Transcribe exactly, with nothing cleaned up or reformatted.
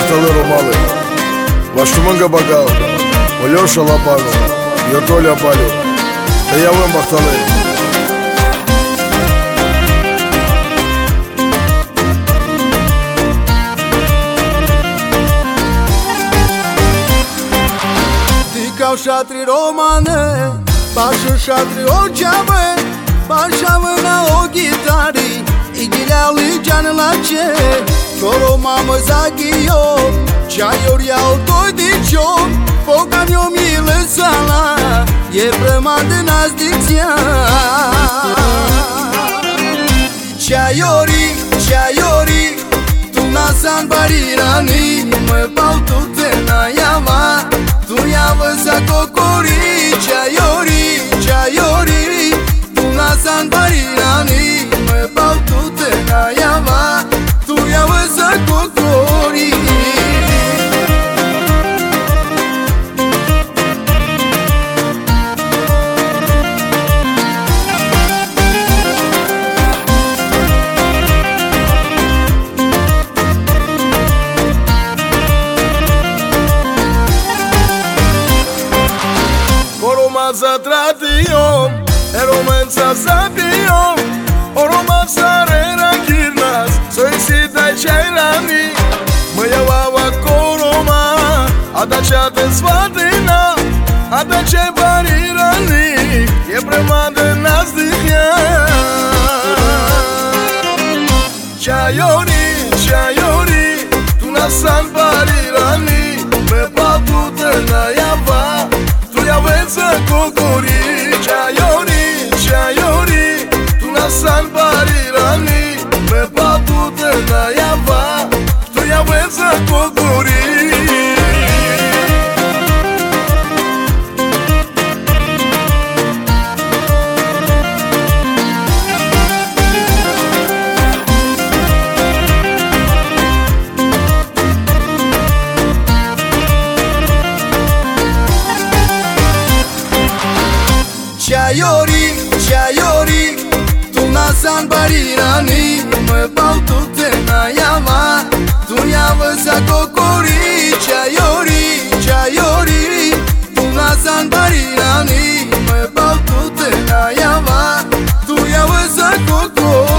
бахталы Ромалы, Ваштуманга Багал, Олеша Лапану, Йотоля Палю, Таявым бахталы. Ca șatri romane, pașă șatri o geamă, pașa mâna o ghitari, igileau ligeană la ce, coro mamă zaghio, ceaiori au toi dicio, focan eu milă sala, e prema de nazdicția. Ceaiori, ceaiori, tu nasan barirani, mă pau tu te na yama. Tu ia văza cocori, ceaiori, ceaiori, tu nasan barirani, mă bau tu te na yama. Tu ia văza cocori. Romanța tradiom, e romanța zabiom, o romanța rera ghirnas, să-i si dai ce-ai rani. Mă iau aua coroma, ada cea de svadina, ada ce bari rani, e prema de nazdihia. Ceaiori, ceaiori, tu nasan bari rani, me patu te na yava. Ya veza kokori, ceaiori, ceaiori, tu nasan barirani, me patu te na yava, tu ya veza kokori. Ceaiori, ceaiori, tu nasan barirani, mă bau tu te na yama. Tu ia văza cocori, ceaiori, ceaiori, tu nasan barirani, mă bau tu te na yama. Tu ia văza cocori.